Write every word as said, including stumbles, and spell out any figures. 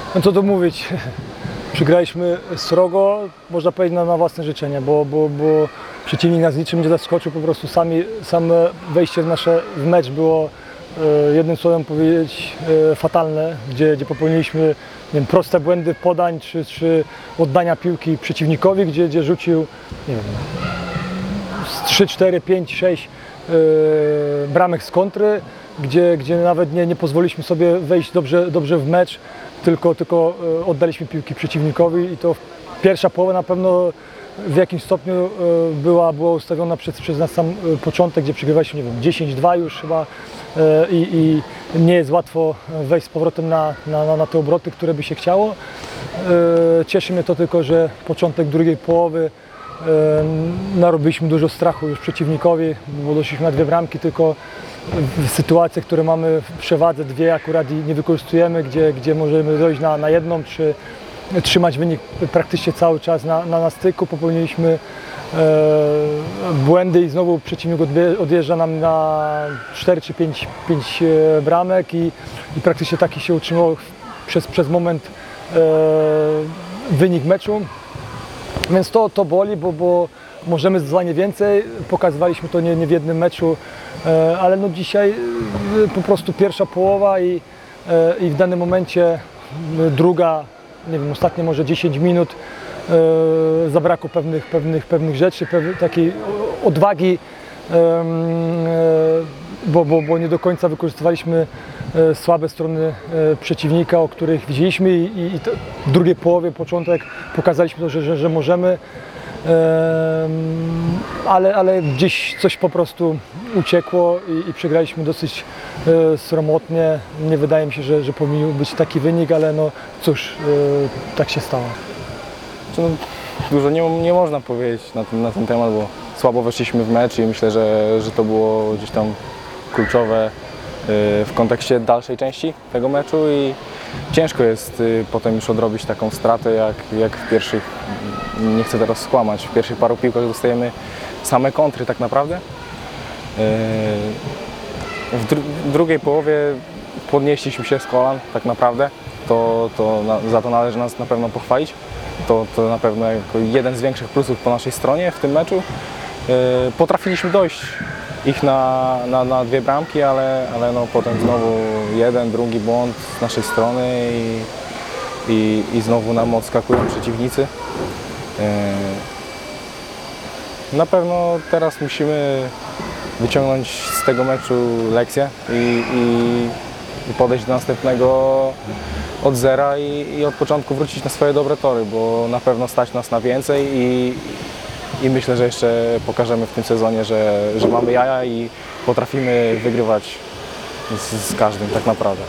No co tu mówić, przegraliśmy srogo, można powiedzieć na, na własne życzenie, bo, bo, bo przeciwnik nas niczym nie zaskoczył, po prostu sami, same wejście w nasze w mecz było e, jednym słowem powiedzieć e, fatalne, gdzie, gdzie popełniliśmy nie wiem, proste błędy podań czy, czy oddania piłki przeciwnikowi, gdzie, gdzie rzucił nie wiem, trzy, cztery, pięć, sześć e, bramek z kontry, gdzie, gdzie nawet nie, nie pozwoliliśmy sobie wejść dobrze, dobrze w mecz, tylko, tylko oddaliśmy piłki przeciwnikowi i to pierwsza połowa na pewno w jakimś stopniu była, była ustawiona przez, przez nas sam początek, gdzie przegrywaliśmy, nie wiem, dziesięć dwa już chyba i, i nie jest łatwo wejść z powrotem na, na, na te obroty, które by się chciało. Cieszy mnie to tylko, że początek drugiej połowy narobiliśmy dużo strachu już przeciwnikowi, bo doszliśmy na dwie bramki, tylko w sytuacjach, które mamy w przewadze, dwie akurat i nie wykorzystujemy, gdzie, gdzie możemy dojść na, na jedną, czy trzymać wynik praktycznie cały czas na, na, na styku. Popełniliśmy e, błędy i znowu przeciwnik odjeżdża nam na cztery czy pięć, pięć bramek i, i praktycznie taki się utrzymał przez, przez moment e, wynik meczu. Więc to, to boli, bo, bo możemy zdecydowanie więcej, pokazywaliśmy to nie, nie w jednym meczu, ale no dzisiaj po prostu pierwsza połowa i, i w danym momencie druga, nie wiem, ostatnie może dziesięć minut zabrakło pewnych, pewnych, pewnych rzeczy, pewnej takiej odwagi, bo, bo, bo nie do końca wykorzystywaliśmy słabe strony przeciwnika, o których widzieliśmy i, i w drugiej połowie, początek pokazaliśmy to, że, że, że możemy, ale, ale gdzieś coś po prostu uciekło i, i przegraliśmy dosyć sromotnie. Nie wydaje mi się, że, że powinien być taki wynik, ale no cóż, tak się stało. No, dużo nie, nie można powiedzieć na ten, na ten temat, bo słabo weszliśmy w mecz i myślę, że, że to było gdzieś tam kluczowe w kontekście dalszej części tego meczu i ciężko jest potem już odrobić taką stratę jak, jak w pierwszych, nie chcę teraz skłamać, w pierwszych paru piłkach dostajemy same kontry tak naprawdę. W, dru w drugiej połowie podnieśliśmy się z kolan tak naprawdę, to, to na, za to należy nas na pewno pochwalić. To, to na pewno jako jeden z większych plusów po naszej stronie w tym meczu. Potrafiliśmy dojść ich na, na, na dwie bramki, ale, ale no potem znowu jeden, drugi błąd z naszej strony i, i, i znowu nam odskakują przeciwnicy. Na pewno teraz musimy wyciągnąć z tego meczu lekcję i, i, i podejść do następnego od zera i, i od początku wrócić na swoje dobre tory, bo na pewno stać nas na więcej i, i myślę, że jeszcze pokażemy w tym sezonie, że, że mamy jaja i potrafimy wygrywać z, z każdym tak naprawdę.